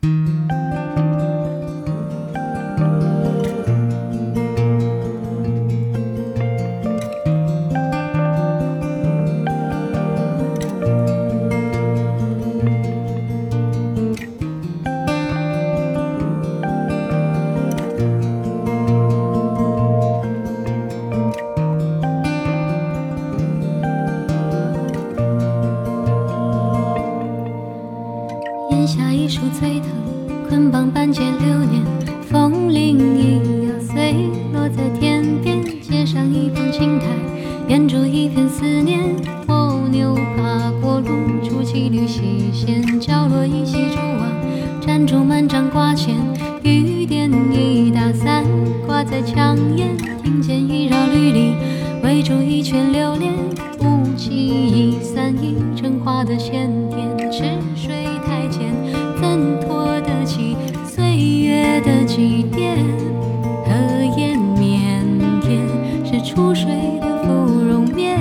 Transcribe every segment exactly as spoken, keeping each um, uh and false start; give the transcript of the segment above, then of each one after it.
咽下一束醉藤，捆绑半截流年，风铃一摇碎，落在天边，街上一方青苔，沿着一片思念，蜗牛爬过路，出骑驴细线，角落依稀蛛网，辗转满帐挂牵，雨点一打伞，挂在墙沿，听见一绕绿篱，围住一圈流连，雾气一散，一成花的鲜甜，池水太浅，怎拖得起岁月的祭奠？荷叶绵延，是出水的芙蓉面。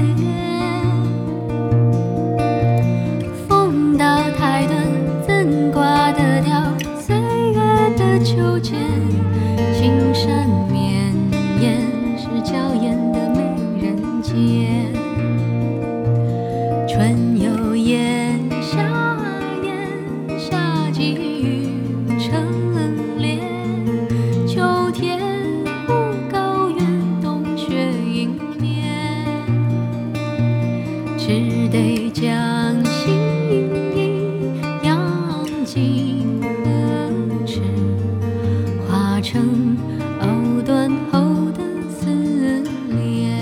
风刀太短，怎刮得掉岁月的秋千？青山绵延，是娇艳的美人尖。春有燕，夏燕，夏季雨成莲。秋天无高原，冬雪迎面。只得将心养进河池，化成藕断后的思念。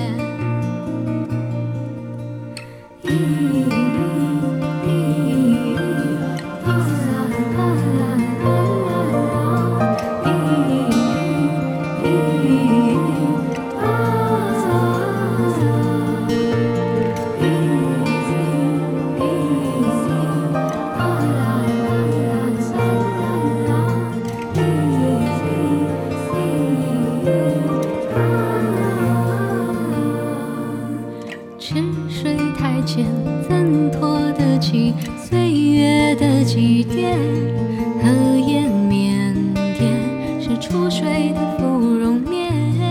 池水太浅，怎拖得起岁月的祭奠？荷叶绵延，是出水的芙蓉面。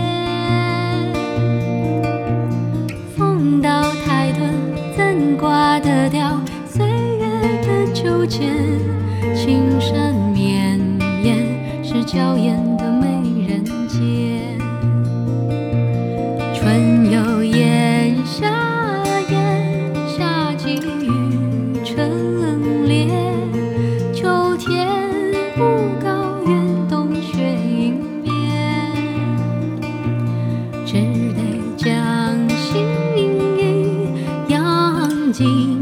风刀太钝，怎刮得掉岁月的秋千？青山绵延，是娇艳的美人尖。春有燕，夏燕，夏季雨成莲。秋天无高原，冬雪迎面。只得将心养进